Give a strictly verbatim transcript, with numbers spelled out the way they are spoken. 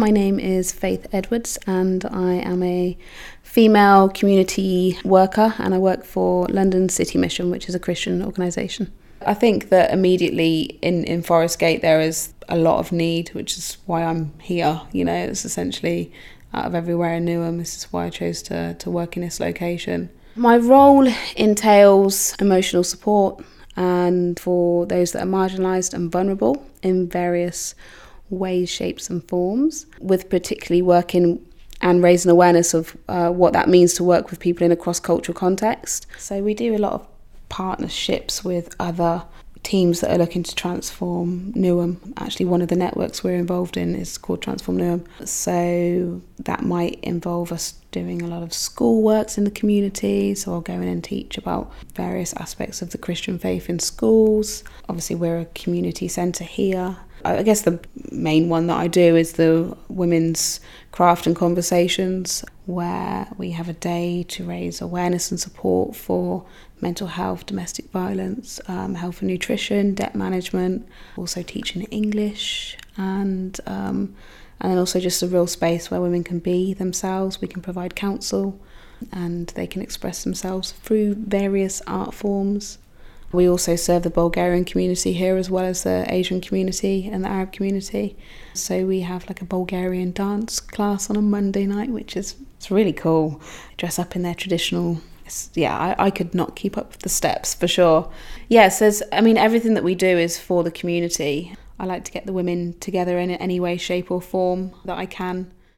My name is Faith Edwards and I am a female community worker and I work for London City Mission, which is a Christian organisation. I think that immediately in, in Forest Gate there is a lot of need, which is why I'm here. You know, it's essentially out of everywhere in Newham. This is why I chose to, to work in this location. My role entails emotional support and for those that are marginalised and vulnerable in various ways, shapes and forms, with particularly working and raising awareness of uh, what that means to work with people in a cross-cultural context. So we do a lot of partnerships with other teams that are looking to transform Newham. Actually, one of the networks we're involved in is called Transform Newham. So that might involve us doing a lot of school works in the community. So I'll go in and teach about various aspects of the Christian faith in schools. Obviously, we're a community centre here. I guess the main one that I do is the Women's Craft and Conversations, where we have a day to raise awareness and support for mental health, domestic violence, um, health and nutrition, debt management, also teaching English, and um, and then also just a real space where women can be themselves. We can provide counsel and they can express themselves through various art forms. We also serve the Bulgarian community here as well as the Asian community and the Arab community. So we have like a Bulgarian dance class on a Monday night, which is it's really cool. Dress up in their traditional, yeah, I, I could not keep up with the steps for sure. Yes, there's, I mean, everything that we do is for the community. I like to get the women together in any way, shape or form that I can.